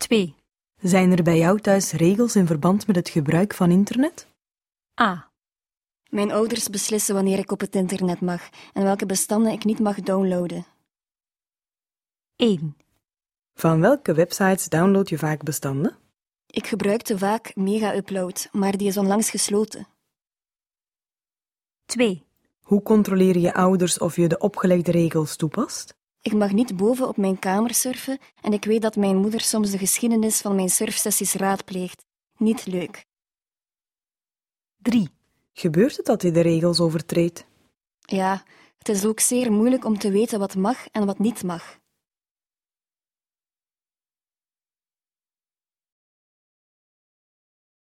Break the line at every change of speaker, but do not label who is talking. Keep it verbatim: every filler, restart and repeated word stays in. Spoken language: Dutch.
twee.
Zijn er bij jou thuis regels in verband met het gebruik van internet?
A.
Mijn ouders beslissen wanneer ik op het internet mag en welke bestanden ik niet mag downloaden.
één.
Van welke websites download je vaak bestanden?
Ik gebruikte vaak Mega-Upload, maar die is onlangs gesloten.
twee.
Hoe controleer je ouders of je de opgelegde regels toepast?
Ik mag niet boven op mijn kamer surfen en ik weet dat mijn moeder soms de geschiedenis van mijn surfsessies raadpleegt. Niet leuk.
drie.
Gebeurt het dat je de regels overtreedt?
Ja, het is ook zeer moeilijk om te weten wat mag en wat niet mag.